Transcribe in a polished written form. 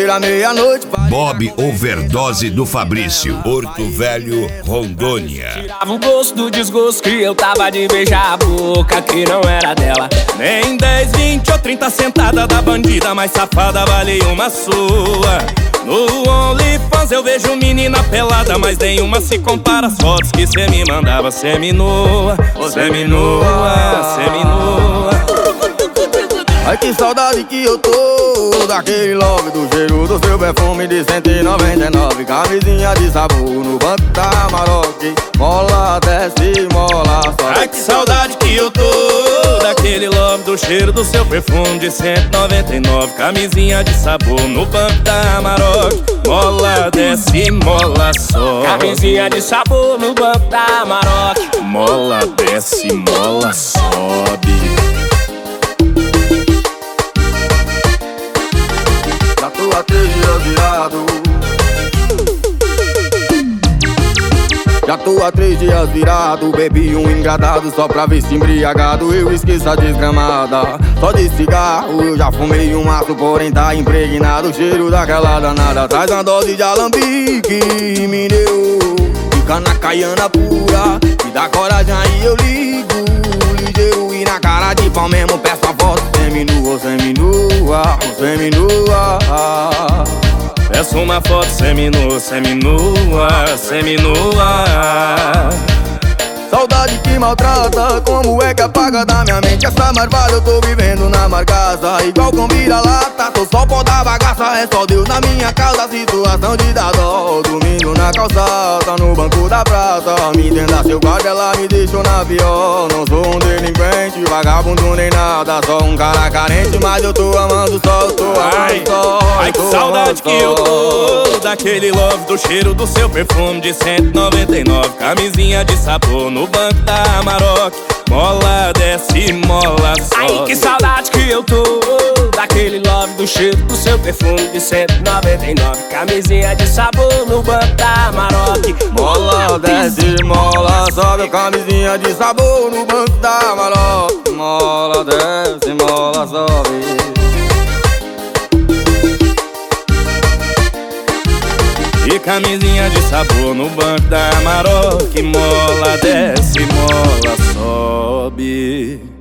Segunda-feira, meia-noite. Bob Overdose do Fabrício, Porto Velho, Rondônia. Tirava o gosto do desgosto que eu tava de beijar a boca que não era dela. Nem 10, 20 ou 30 sentada da bandida mais safada vale uma sua. No OnlyFans eu vejo menina pelada, mas nenhuma se compara às fotos que cê me mandava. Semi-nua, semi-nua, semi-nua. Ai, que saudade que eu tô daquele love, do cheiro do seu perfume de 199. Camisinha de sabor no banco da Maroc. Mola, desce, mola, sobe. Ai, que saudade que eu tô daquele love, do cheiro do seu perfume de 199. Camisinha de sabor no banco da Maroc. Mola, desce, mola, sobe. Camisinha de sabor no banco da Maroc. Mola, desce, mola, sobe. Já tô há 3 dias virado. Já tô há 3 dias virado. Bebi um engradado só pra ver se embriagado eu esqueço a desgramada. Só de cigarro eu já fumei um maço, porém tá impregnado o cheiro daquela danada. Traz uma dose de alambique e me deu. Fica na caiana pura, me dá coragem aí eu ligo. Ligeiro e na cara de pau mesmo peço a foto. Seminua, seminua, seminua. Peço uma foto seminua, seminua, seminua. Saudade que maltrata, como é que apaga da minha mente essa marvada? Eu tô vivendo na marcaça, igual com vira-lata. Tô só pó da bagaça, é só Deus na minha causa. Situação de dar dó, dormindo na calçada, no banco da praça. Me entenda seu guarda, ela me deixou na pior. Não sou um delinquente, vagabundo nem nada, só um cara carente, mas eu tô amando só, eu tô amando só. Ai, que saudade que eu tô daquele love, do cheiro do seu perfume de 199. Camisinha de sabor no banco da Maroc. Mola, desce, mola, sobe. Ai, que saudade que eu tô daquele love, do cheiro do seu perfume de 199. Camisinha de sabor no banco da Maroc. Mola, desce, mola, sobe. Camisinha de sabor no banco da Maroc. Mola, desce, mola, sobe. E camisinha de sabor no banco da Maroc. Mola, desce, mola, sobe.